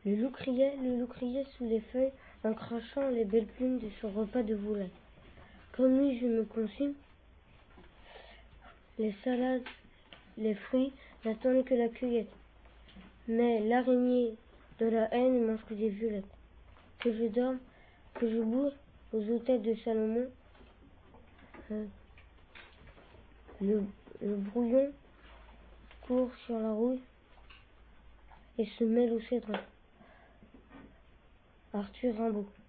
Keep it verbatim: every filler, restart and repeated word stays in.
Le loup criait, le loup criait sous les feuilles, en crachant les belles plumes de son repas de volaille. Comme lui, je me consume. Les salades, les fruits n'attendent que la cueillette. Mais l'araignée de la haine ne mange que des violettes. Que je dorme, que je bourre aux hôtels de Salomon. Euh, le, le brouillon court sur la rouille et se mêle au cédron. Arthur Rimbaud.